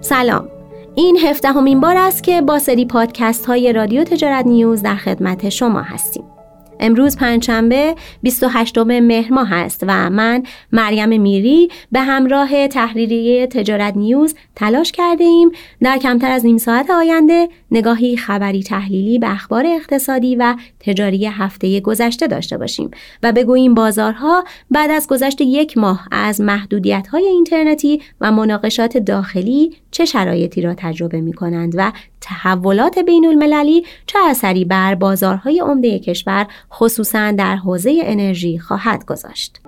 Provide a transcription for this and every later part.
سلام. این 17مین بار است که با سری پادکست های رادیو تجارت نیوز در خدمت شما هستیم. امروز پنجشنبه 28 مهر ماه است و من مریم میری به همراه تحریریه تجارت نیوز تلاش کرده ایم در کمتر از نیم ساعت آینده نگاهی خبری تحلیلی به اخبار اقتصادی و تجاری هفته گذشته داشته باشیم و بگوییم بازارها بعد از گذشت یک ماه از محدودیت‌های اینترنتی و مناقشات داخلی چه شرایطی را تجربه می‌کنند و تحولات بین‌المللی چه اثری بر بازارهای عمده کشور خصوصاً در حوزه انرژی خواهد گذاشت.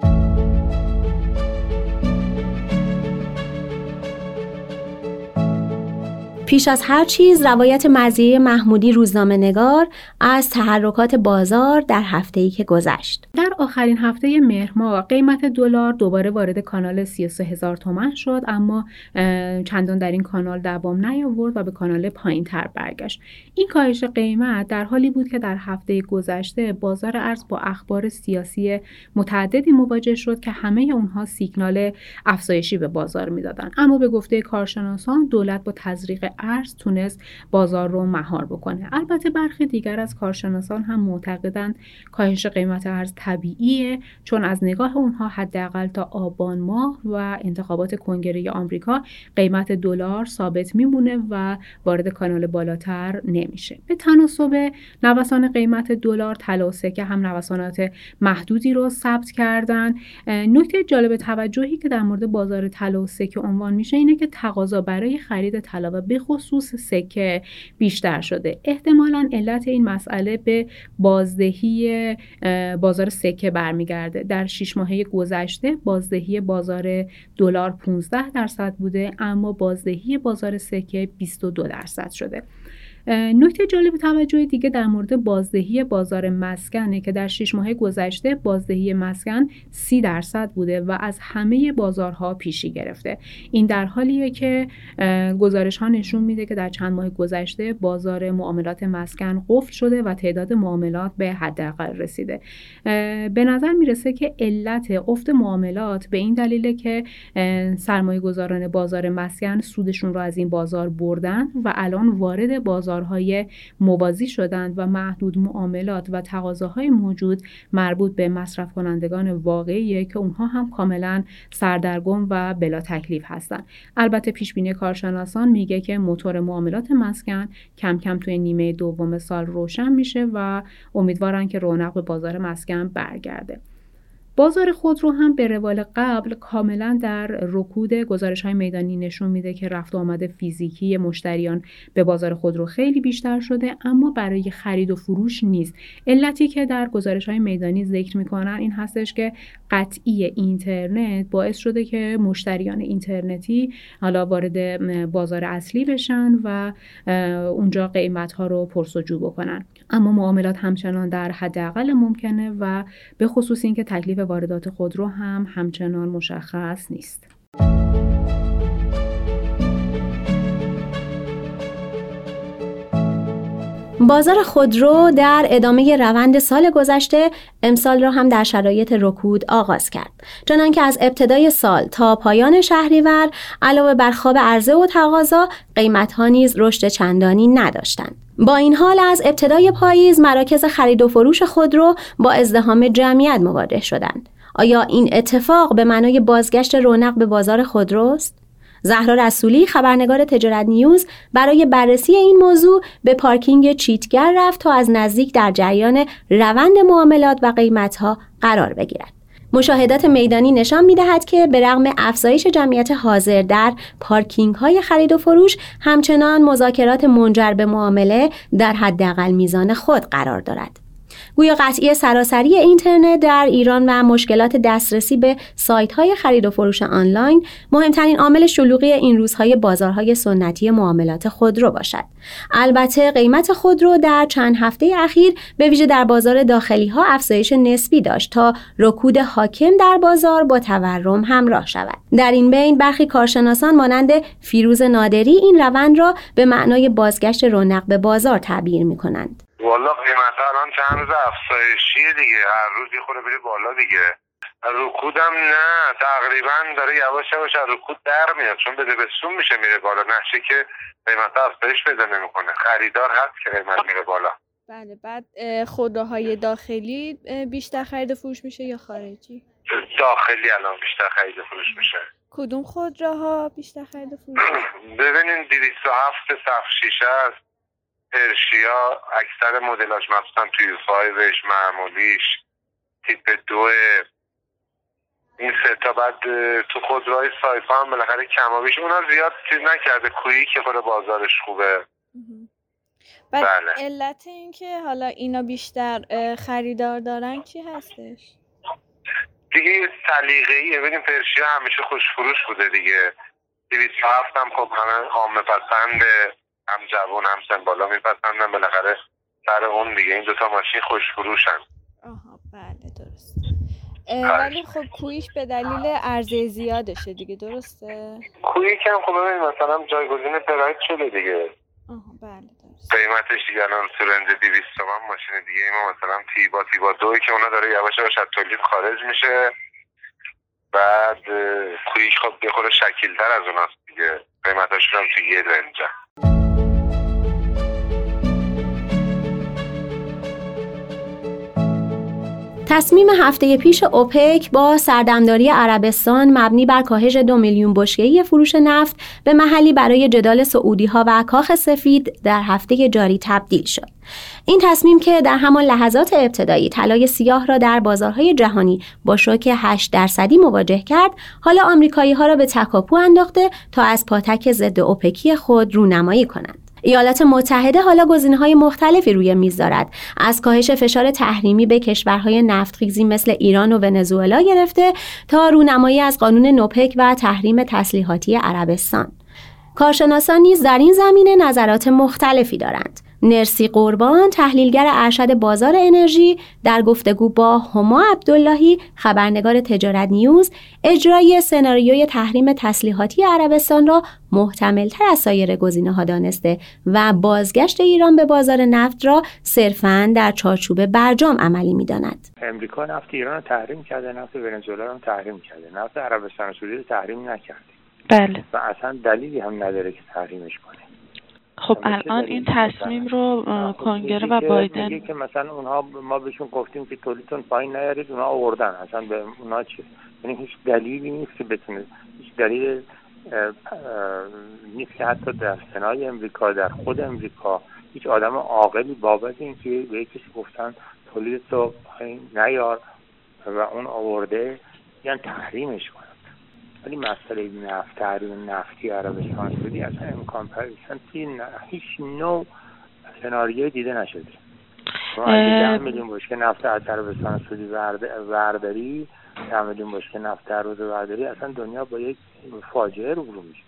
پیش از هر چیز روایت مرضیه محمودی روزنامه‌نگار از تحرکات بازار در هفته‌ای که گذشت. در آخرین هفته مهر ماه قیمت دلار دوباره وارد کانال 33000 تومان شد، اما چندان در این کانال دوام نیاورد و به کانال پایین‌تر برگشت. این کاهش قیمت در حالی بود که در هفته گذشته بازار ارز با اخبار سیاسی متعددی مواجه شد که همه اونها سیگنال افزایشی به بازار میدادند، اما به گفته کارشناسان دولت با تزریق ارز تونست بازار رو مهار بکنه. البته برخی دیگر از کارشناسان هم معتقدند کاهش قیمت ارز طبیعیه، چون از نگاه اونها حداقل تا آبان ماه و انتخابات کنگره آمریکا قیمت دلار ثابت میمونه و وارد کانال بالاتر نمیشه. به تناسب نوسان قیمت دلار، طلا و سکه هم نوسانات محدودی رو ثبت کردن. نکته جالب توجهی که در مورد بازار طلا و سکه عنوان میشه اینه که تقاضا برای خرید طلا و به خصوص سکه بیشتر شده. احتمالاً علت این مسئله به بازدهی بازار سکه برمیگرده. در 6 ماهه گذشته بازدهی بازار دلار 15% بوده، اما بازدهی بازار سکه 22% شده. نکته جالب توجه دیگه در مورد بازدهی بازار مسکنه که در 6 ماه گذشته بازدهی مسکن 30% بوده و از همه بازارها پیشی گرفته. این در حالیه که گزارش ها نشون میده که در چند ماه گذشته بازار معاملات مسکن قفل شده و تعداد معاملات به حداقل رسیده. به نظر میرسه که علت افت معاملات به این دلیله که سرمایه گذاران بازار مسکن سودشون رو از این بازار بردن و الان وارد بازارهای موازی شدند و محدود معاملات و تقاضاهای موجود مربوط به مصرف کنندگان واقعیه که اونها هم کاملا سردرگم و بلا تکلیف هستند. البته پیش بینی کارشناسان میگه که موتور معاملات مسکن کم کم توی نیمه دوم سال روشن میشه و امیدوارن که رونق به بازار مسکن برگرده. بازار خودرو هم به روال قبل کاملا در رکود. گزارش‌های میدانی نشون میده که رفت و آمد فیزیکی مشتریان به بازار خودرو خیلی بیشتر شده، اما برای خرید و فروش نیست. علتی که در گزارش‌های میدانی ذکر میکنن این هستش که قطعی اینترنت باعث شده که مشتریان اینترنتی حالا وارد بازار اصلی بشن و اونجا قیمت‌ها رو پرس‌وجو بکنن، اما معاملات همچنان در حداقل ممکنه و به خصوص اینکه تکلیف واردات خودرو هم همچنان مشخص نیست. بازار خودرو در ادامه روند سال گذشته امسال را هم در شرایط رکود آغاز کرد، چنانکه از ابتدای سال تا پایان شهریور علاوه بر خواب عرضه و تقاضا قیمت‌ها نیز رشد چندانی نداشتند. با این حال از ابتدای پاییز مراکز خرید و فروش خودرو با ازدحام جمعیت مواجه شدند. آیا این اتفاق به معنای بازگشت رونق به بازار خودروست؟ زهرا رسولی خبرنگار تجارت نیوز برای بررسی این موضوع به پارکینگ چیتگر رفت تا از نزدیک در جریان روند معاملات و قیمت‌ها قرار بگیرد. مشاهدات میدانی نشان می‌دهد که به رغم افزایش جمعیت حاضر در پارکینگ‌های خرید و فروش، همچنان مذاکرات منجر به معامله در حداقل میزان خود قرار دارد. گویا قطعی سراسری اینترنت در ایران و مشکلات دسترسی به سایت‌های خرید و فروش آنلاین مهمترین عامل شلوغی این روزهای بازارهای سنتی معاملات خودرو باشد. البته قیمت خودرو در چند هفته اخیر به ویژه در بازار داخلی‌ها افزایش نسبی داشت تا رکود حاکم در بازار با تورم همراه شود. در این بین برخی کارشناسان مانند فیروز نادری این روند را به معنای بازگشت رونق به بازار تعبیر می‌کنند. والا قیمت الان چند روز افزایشیه دیگه، هر روز یه خورده میره بالا دیگه. رکودم نه، تقریبا داره یواش یواش از رکود در میاد، چون بده بستون میشه میره بالا، نشه که قیمت افزایش پیدا نمیکنه، خریدار هست که قیمت میره بالا. بله. بعد خودروهای داخلی بیشتر خرید و فروش میشه یا خارجی؟ داخلی الان بیشتر خرید و فروش میشه. کدوم خودروها بیشتر خرید و فروش میشه؟ ببینین 207 صف شیشه است، پرشیا، اکثر مدلاش مثلا توی 5ش، معمولیش، تیپ 2، این سه تا. بعد تو خودروهای سایپا هم بالاخره کمابیش اونا زیاد چیز نکرده، کویی که خود بازارش خوبه. بعد بله. علت این که حالا اینا بیشتر خریدار دارن چی هستش؟ دیگه سلیقه‌ایه. ببینیم پرشیا همیشه خوش فروش بوده دیگه، 207 هم خب همه عامه پسنده، هم جوان هم سن بالا میپسندن، بالاخره سر اون دیگه این دوتا ماشین خوش فروشن. آها بله درست. ولی خب کویش به دلیل عرضه زیادشه دیگه، درسته؟ کویی که هم خب ببینیم مثلا جایگزین پراید شده دیگه. آها بله درست. قیمتش دیگه الان تو رنج 200 تومن ماشین دیگه، ما مثلا تیبا 2 که اونا داره یواش یواش از تولید خارج میشه. بعد کویش خب یه خورده شکیل‌تر از اوناست دیگه، قیمتاشون هم تو یه رنجه. تصمیم هفته پیش اوپک با سردمداری عربستان مبنی بر کاهش 2 میلیون بشکه‌ای فروش نفت به محلی برای جدال سعودی‌ها و کاخ سفید در هفته جاری تبدیل شد. این تصمیم که در همان لحظات ابتدایی طلای سیاه را در بازارهای جهانی با شوک 8% مواجه کرد، حالا آمریکایی‌ها را به تکاپو انداخته تا از پاتک ضد اوپکی خود رونمایی کنند. ایالات متحده حالا گزینه‌های مختلفی روی میز دارد، از کاهش فشار تحریمی به کشورهای نفتخیزی مثل ایران و ونزوئلا گرفته تا رونمایی از قانون نوپک و تحریم تسلیحاتی عربستان. کارشناسان نیز در این زمینه نظرات مختلفی دارند. نرسی قربان، تحلیلگر ارشد بازار انرژی، در گفتگو با هما عبداللهی، خبرنگار تجارت نیوز، اجرای سناریوی تحریم تسلیحاتی عربستان را محتمل‌تر از سایر گزینه‌ها دانسته و بازگشت ایران به بازار نفت را صرفاً در چارچوب برجام عملی می‌داند. امریکا نفت ایران را تحریم کرده، نفت ونزوئلا را تحریم کرده، نفت عربستان و سعودی را تحریم نکرده. بله. و اصلا دلیلی هم نداره که تحریمش کنه. خب الان این تصمیم رو کنگره و بایدن میگه که مثلا اونها ما بهشون گفتیم که تولیدتون پایین نیارید، اونها آوردن. اصلا به اونها چی؟ یعنی هیچ دلیلی نیست که بتونه، هیچ دلیل نیست که حتی در سنای امریکا، در خود امریکا، هیچ آدم عاقلی بابت اینکه به کسی گفتن تولید تو پایین نیار و اون آورده یعنی تحریمش کنه. ولی مسئله نفت، تحریم نفتی عربستان سعودی اصلا امکان پذیر هیچ نوع سناریوی دیده نشده. ما اگه 10 میلیون بشکه نفت از عربستان سعودی برداری، 10 میلیون بشکه نفت در روز برداری، اصلا دنیا با یک فاجعه روبرو میشه.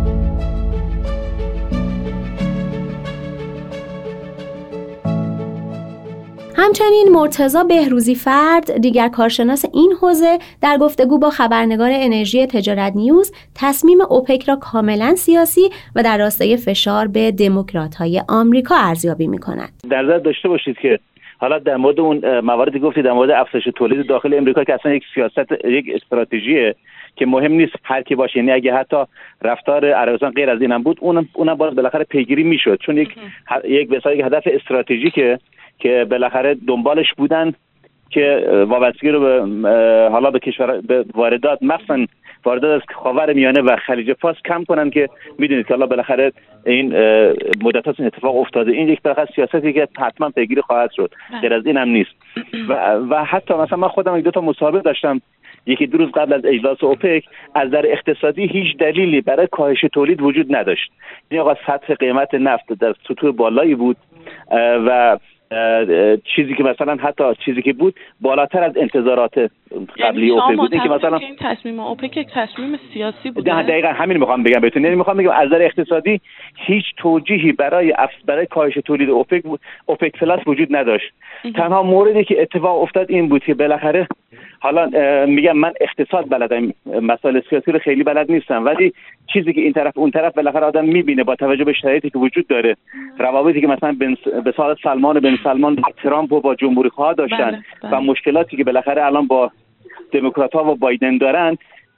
همچنین مرتضی بهروزی فرد، دیگر کارشناس این حوزه، در گفتگو با خبرنگار انرژی تجارت نیوز تصمیم اوپک را کاملا سیاسی و در راستای فشار به دموکرات‌های آمریکا ارزیابی می‌کند. در نظر داشته باشید که حالا در مورد اون مواردی گفتید در مورد افزایش تولید داخل امریکا که اصلا یک سیاست، یک استراتژیه که مهم نیست هر کی باشه، یعنی اگه حتی رفتار عربستان غیر از اینم بود اونم باز بالاخره پیگیری میشد، چون یک بسیار هدف استراتژیکه که بالاخره دنبالش بودن که وابستگی رو به حالا به کشور به واردات، مثلا واردات از خاورمیانه و خلیج فارس کم کنن که میدونید که حالا بالاخره این مدت‌ها این اتفاق افتاده. این یک بالاخره سیاستی که حتما پیگیری خواهد شد، غیر از این هم نیست. و حتی مثلا من خودم یک دو تا مصاحبه داشتم یکی دو روز قبل از اجلاس اوپک، از نظر اقتصادی هیچ دلیلی برای کاهش تولید وجود نداشت. یعنی آقا سطح قیمت نفت در سطوح بالایی بود و چیزی که مثلا حتی چیزی که بود بالاتر از انتظارات قبلی اوپک بود. این که مثلا این تصمیم اوپک یک تصمیم سیاسی بود. دقیقاً همین میخوام بگم بهتون. یعنی میخوام بگم از نظر اقتصادی هیچ توجیهی برای کاهش تولید اوپک پلاس وجود نداشت. تنها موردی که اتفاق افتاد این بود که بالاخره، حالا میگم من اقتصاد بلدم، مسائل سیاسی رو خیلی بلد نیستم، ولی چیزی که این طرف اون طرف بالاخره آدم میبینه با توجه به شرایطی که وجود داره، روابطی که مثلا به صورت سلمان بن سلمان با ترامپ و با جمهوری خواه داشتن و مشکلاتی که بالاخره الان با دموکرات‌ها و بایدن دارن،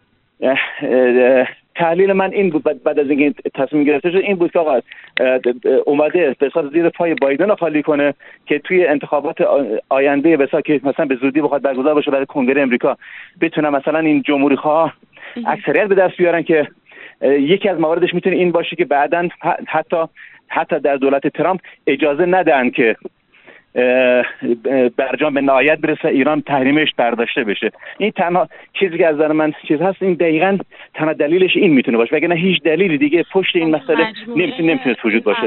تحلیل من این بود بعد از اینکه تصمیم گرفته شد این بود که آقا اومده به زیر پای بایدن رو خالی کنه که توی انتخابات آینده بسا که مثلا به زودی بخواد برگزار بشه برای کنگره امریکا بتونه مثلا این جمهوری‌خواه اکثریت به دست بیارن، که یکی از مواردش میتونه این باشه که بعداً حتی در دولت ترامپ اجازه ندن که برجام به نهایت برسه ایران تحریمش برداشته بشه. این تنها چیزی که از نظر من چیز هست، این دقیقاً تنها دلیلش این میتونه باشه، وگرنه هیچ دلیلی دیگه پشت این مسئله نمیتونه وجود باشه.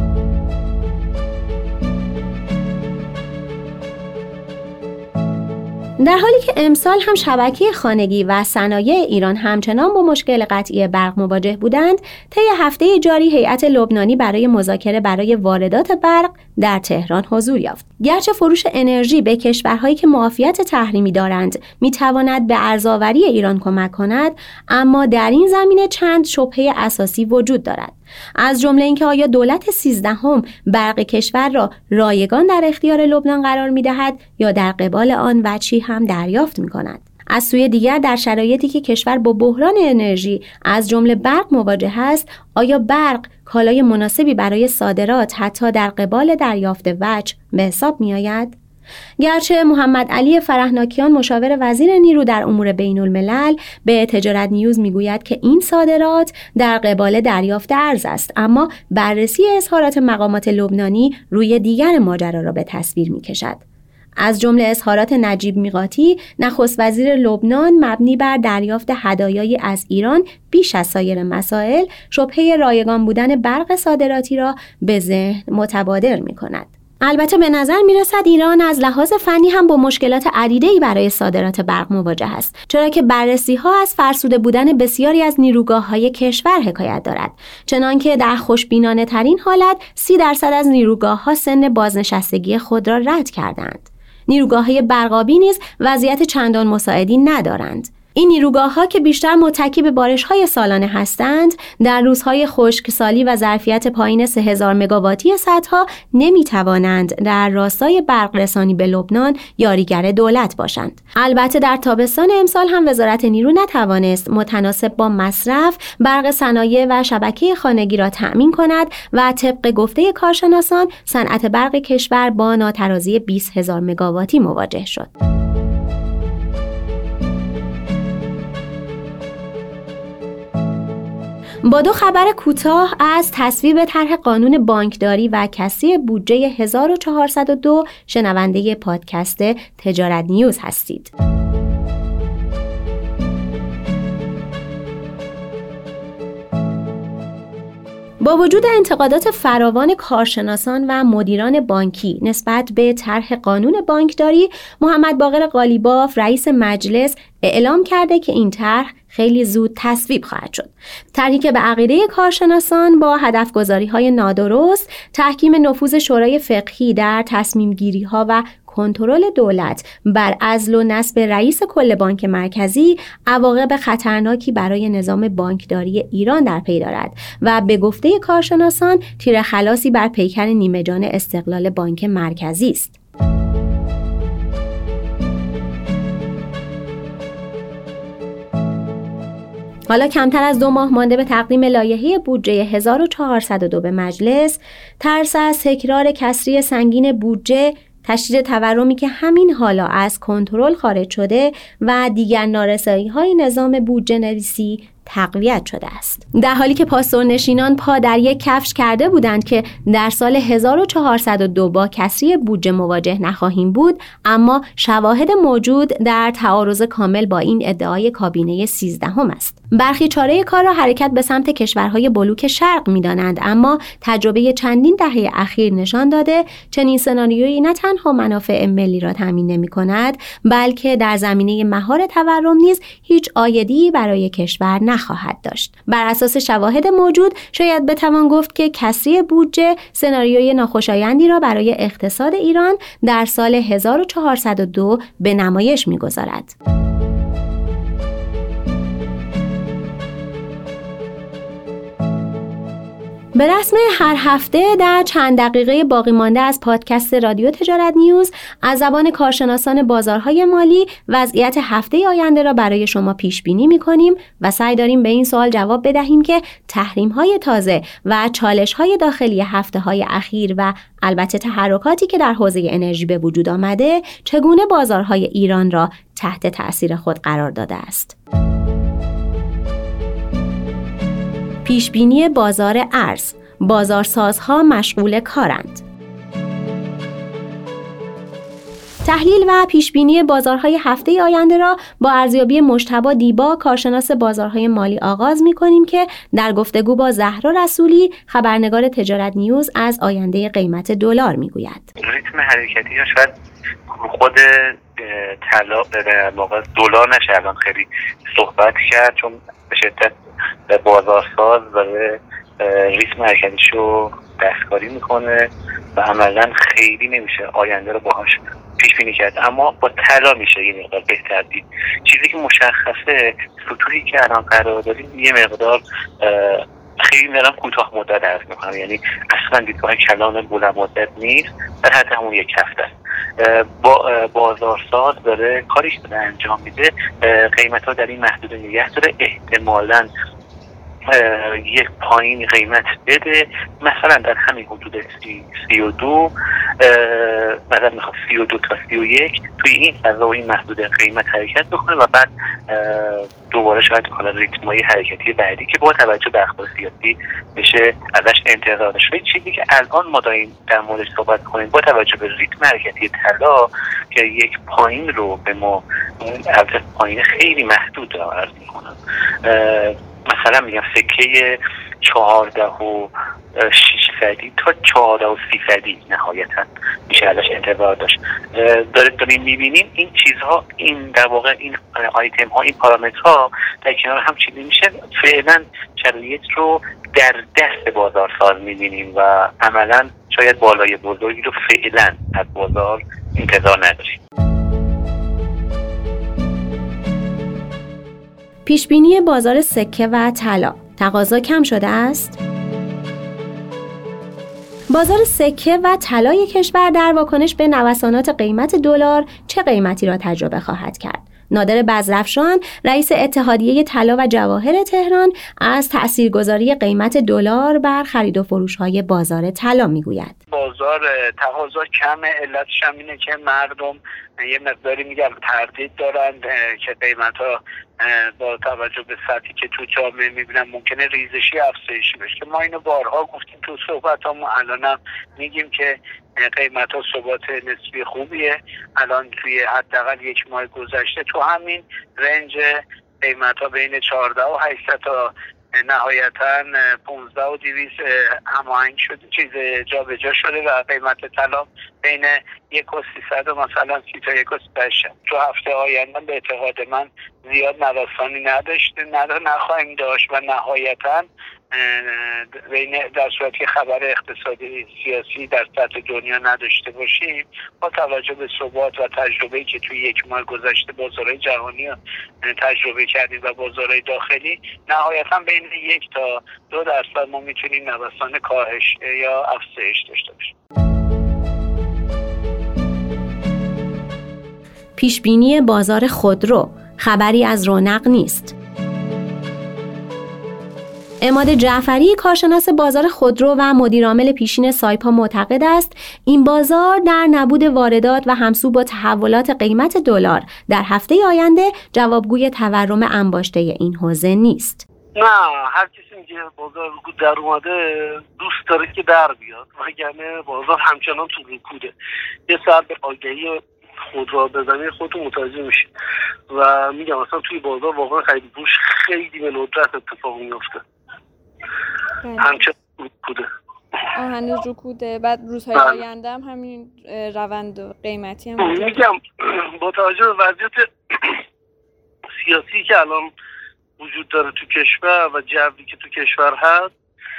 در حالی که امسال هم شبکه خانگی و صنایع ایران همچنان با مشکل قطعی برق مواجه بودند، طی هفته جاری هیئت لبنانی برای مذاکره برای واردات برق در تهران حضور یافت. گرچه فروش انرژی به کشورهایی که معافیت تحریمی دارند میتواند به ارزآوری ایران کمک کند، اما در این زمینه چند شبهه اساسی وجود دارد. از جمله اینکه آیا دولت 13ام برق کشور را رایگان در اختیار لبنان قرار می‌دهد یا در قبال آن وجهی هم دریافت می‌کند. از سوی دیگر در شرایطی که کشور با بحران انرژی از جمله برق مواجه است، آیا برق کالای مناسبی برای صادرات حتی در قبال دریافت وجه به حساب می‌آید؟ گرچه محمد علی فرهناکیان مشاور وزیر نیرو در امور بین الملل به تجارت نیوز میگوید که این صادرات در قبال دریافت ارز است، اما بررسی اظهارات مقامات لبنانی روی دیگر ماجرا را به تصویر میکشد. از جمله اظهارات نجیب میقاتی نخست وزیر لبنان مبنی بر دریافت هدایایی از ایران بیش از سایر مسائل، شبهه رایگان بودن برق صادراتی را به ذهن متبادر میکند. البته به نظر میرسد ایران از لحاظ فنی هم با مشکلات عدیده‌ای برای صادرات برق مواجه است، چرا که بررسی‌ها از فرسوده بودن بسیاری از نیروگاه‌های کشور حکایت دارد، چنانکه در خوشبینانه ترین حالت 30% از نیروگاه‌ها سن بازنشستگی خود را رد کردند. نیروگاه‌های برقابی نیز وضعیت چندان مساعدی ندارند. این نیروگاه‌ها که بیشتر متکی به بارش‌های سالانه هستند، در روزهای خشکسالی و ظرفیت پایین 3000 مگاواتی سدها نمی‌توانند در راستای برق رسانی به لبنان یاریگر دولت باشند. البته در تابستان امسال هم وزارت نیرو نتوانست متناسب با مصرف برق صنایع و شبکه خانگی را تأمین کند و طبق گفته کارشناسان صنعت برق کشور با ناترازی 20000 مگاواتی مواجه شد. با دو خبر کوتاه از تصویب طرح قانون بانکداری و کسری بودجه 1402 شنونده پادکست تجارت نیوز هستید. با وجود انتقادات فراوان کارشناسان و مدیران بانکی نسبت به طرح قانون بانکداری، محمد باقر قالیباف رئیس مجلس اعلام کرده که این طرح خیلی زود تصویب خواهد شد. طرحی که به عقیده کارشناسان با هدفگذاری‌های نادرست، تحکیم نفوذ شورای فقهی در تصمیم‌گیری‌ها و کنترل دولت بر عزل و نصب رئیس کل بانک مرکزی عواقب خطرناکی برای نظام بانکداری ایران در پی دارد و به گفته کارشناسان تیر خلاصی بر پیکر نیمه جان استقلال بانک مرکزی است. حالا کمتر از 2 ماه مانده به تقدیم لایحه بودجه 1402 به مجلس، ترس از تکرار کسری سنگین بودجه، تشدید تورمی که همین حالا از کنترل خارج شده و دیگر نارسایی‌های نظام بودجه نویسی تقویت شده است. در حالی که پاسدارنشینان پا در یک کفش کرده بودند که در سال 1402 با کسری بودجه مواجه نخواهیم بود، اما شواهد موجود در تعارض کامل با این ادعای کابینه 13 است. برخی چاره کار را حرکت به سمت کشورهای بلوک شرق می‌دانند، اما تجربه چندین دهه اخیر نشان داده چنین سناریویی نه تنها منافع ملی را تامین نمی‌کند، بلکه در زمینه مهار تورم نیز هیچ عایدی برای کشور نخواهد داشت. بر اساس شواهد موجود شاید بتوان گفت که کسری بودجه سناریوی ناخوشایندی را برای اقتصاد ایران در سال 1402 به نمایش می‌گذارد. به رسم هر هفته در چند دقیقه باقی مانده از پادکست رادیو تجارت نیوز از زبان کارشناسان بازارهای مالی وضعیت هفته آینده را برای شما پیش بینی می‌کنیم و سعی داریم به این سوال جواب بدهیم که تحریم‌های تازه و چالش‌های داخلی هفته‌های اخیر و البته تحرکاتی که در حوزه انرژی به وجود آمده چگونه بازارهای ایران را تحت تأثیر خود قرار داده است. پیشبینی بازار ارز، بازارسازها مشغول کارند. تحلیل و پیشبینی بازارهای هفته آینده را با ارزیابی مجتبی دیبا کارشناس بازارهای مالی آغاز می‌کنیم که در گفتگو با زهرا رسولی خبرنگار تجارت نیوز از آینده قیمت دلار می‌گوید. ریتم حرکتی یا شاید خود طلا به واقع دلار نشه الان خیلی صحبت کرد، چون به شدت بازارساز داره ریتم حرکتیشو دستکاری میکنه و عملا خیلی نمیشه آینده رو باهاش پیش بینی کرد، اما با طلا میشه یه مقدار بهتر دید. چیزی که مشخصه سطوحی که الان قرار داریم یه مقدار خیلی میرم کوتاه مدت عرض میکنم، یعنی اصلا دیدگاه کلان بلند مدت نیست، در حد همون یک هفته است. بازارساز داره کاریش داره انجام میده، قیمت ها در این محدوده نگه داره، احتمالاً یک پایین قیمت بده، مثلا در همین حدود 32 مثلا میخواد 32 تا 31 توی این فضا و این محدوده قیمت حرکت بکنه و بعد دوباره شاید حالا ریتمای حرکتی بعدی که با توجه به اخبار سیاسی بشه ازش انتظار داشت. چیزی که الان ما داریم در موردش صحبت کنیم با توجه به ریتم حرکتی طلا که یک پایین رو به ما البته پایین خیلی محدود رو عرض میکنم، مثلا میگم سکه 14.6% تا 14.30% نهایتا میشه ازش انتظار داشت. داریم میبینیم این چیزها، این در واقع این آیتم ها، این پارامترها در کنار هم چیده میشه، فعلا شرایط رو در دست بازارساز میبینیم و عملا شاید بالای بزرگی رو فعلا از بازار انتظار نداریم. پیشبینی بازار سکه و طلا، تقاضا کم شده است؟ بازار سکه و طلای کشور در واکنش به نوسانات قیمت دلار چه قیمتی را تجربه خواهد کرد؟ نادر بزرافشان، رئیس اتحادیه طلا و جواهر تهران، از تاثیرگذاری قیمت دلار بر خرید و فروش‌های بازار طلا میگوید. بازار تقاضا کمه، علتش هم اینه که مردم یه مقداری میگم تردید دارن که قیمت‌ها با توجه به سطحی که تو جامعه میبینن ممکنه ریزشی افزایشی بشه که ما اینو بارها گفتیم تو صحبتامون، الانم میگیم که قیمت‌ها ثبات نسبی خوبیه. الان توی حداقل یک ماه گذشته تو همین رنج قیمت‌ها بین 14,800 تا نهایتاً 15,200 هماهنگ شده، چیز جابجا شده و قیمت طلا بین 1,300 و مثلا 30 تا 1,800. تو هفته آینده به اعتقاد من زیاد نوسانی نخواهیم داشت و نهایتاً در صورتی که خبر اقتصادی سیاسی در سطح دنیا نداشته باشیم، با توجه به ثبات و تجربه‌ای که توی یک ماه گذشته بازارهای جهانی تجربه کردیم و بازارهای داخلی، نهایتاً بین 1 تا 2% ما میتونیم نوسان کاهش یا افزایش داشته باشیم. پیشبینی بازار خودرو، خبری از رونق نیست. عماد جعفری، کارشناس بازار خودرو و مدیرعامل پیشین سایپا، معتقد است این بازار در نبود واردات و همسو با تحولات قیمت دلار در هفته آینده جوابگوی تورم انباشته این حوزه نیست. نه، هر کسی میگه بازار رکود در اومده دوست داره که در بیاد، وگرنه بازار همچنان تو رکوده. یه سر به آگهی خود را بزنید خودتون متوجه میشید و میگم اصلا توی بازار واقعا خرید فروش خیلی به ندرت اتفاق میفته. همچنان رکوده. هنوز رکوده. بعد روزهای آینده هم همین روند قیمتی هم میگم با توجه به وضعیت سیاسی که الان وجود داره تو کشور و جوی که تو کشور هست،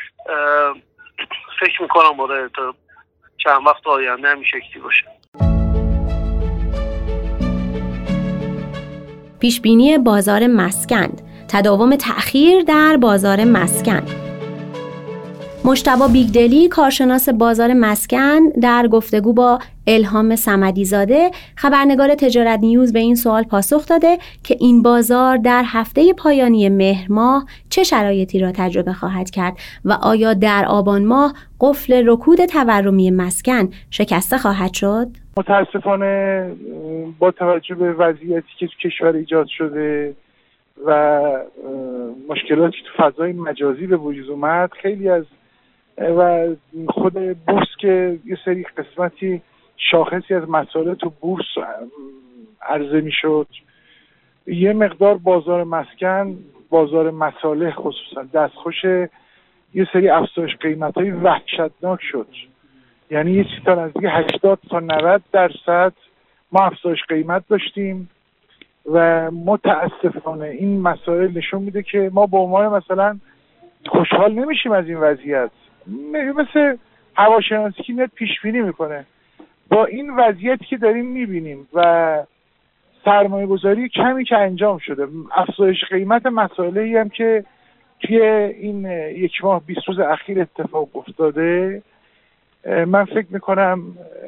فکر میکنم آره تا چند وقت آینده هم شکلی باشه. پیشبینی بازار مسکن، تداوم تأخیر در بازار مسکن. مجتبی بیگدلی، کارشناس بازار مسکن، در گفتگو با الهام صمدی‌زاده خبرنگار تجارت نیوز به این سوال پاسخ داده که این بازار در هفته پایانی مهر ماه چه شرایطی را تجربه خواهد کرد و آیا در آبان ماه قفل رکود تورمی مسکن شکسته خواهد شد؟ متاسفانه با توجه به وضعیتی که تو کشور ایجاد شده و مشکلاتی تو فضای مجازی به وجود اومد، خیلی از و خود بورس که یه سری قسمتی شاخصی از مسائل تو بورس عرضه میشد، یه مقدار بازار مسکن، بازار مصالح خصوصا دستخوش یه سری افزایش قیمت‌های وحشتناک شد. یعنی یه چیز تا نزدیک 80 تا 90% ما افزایش قیمت داشتیم و متاسفانه این مسائل نشون میده که ما به عنوان مثلا خوشحال نمیشیم از این وضعیت. مثل هواشناسی که میاد پیش بینی میکنه، با این وضعیتی که داریم میبینیم و سرمایه گذاری کمی که انجام شده، افزایش قیمت مسائلی هم که توی این یک ماه 20 روز اخیر اتفاق افتاده، من فکر میکنم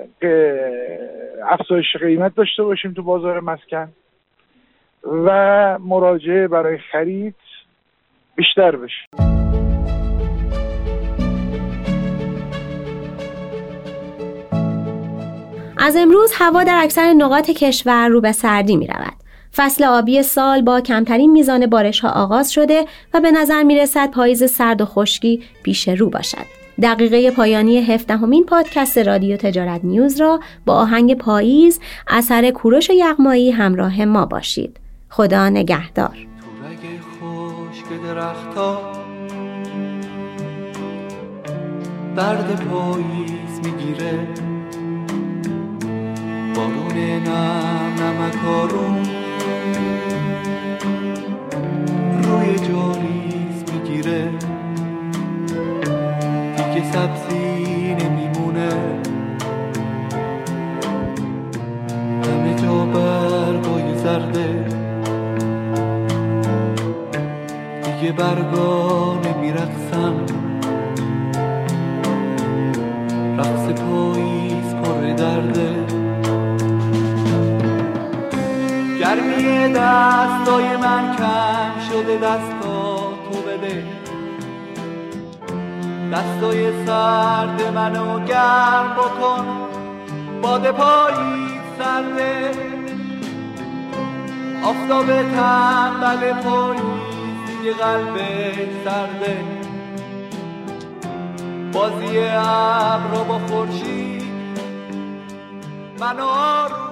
افزایش قیمت داشته باشیم تو بازار مسکن و مراجعه برای خرید بیشتر بشه. از امروز هوا در اکثر نقاط کشور رو به سردی می رود. فصل آبی سال با کمترین میزان بارش ها آغاز شده و به نظر می رسد پاییز سرد و خشکی پیش رو باشد. دقیقه پایانی 17مین پادکست رادیو تجارت نیوز را با آهنگ پاییز اثر کوروش یغمایی همراه ما باشید. خدا نگهدار. تو رگ خشک درختا درد پاییز میگیره، بارون نم نمکارون روی جاریز میگیره، دیگه سبزی نمیمونه، همه جا برگای زرده، دیگه برگا نمیرقصن، رقص پاییز پر درده، گرمی دستای من کم شده، دستا تو بده، دستای سرد منو گرم بکن، باد پاییز سرده، آفتاب تنبل پاییز دیگه قلبش سرده، بازی ابرا با خورشید منو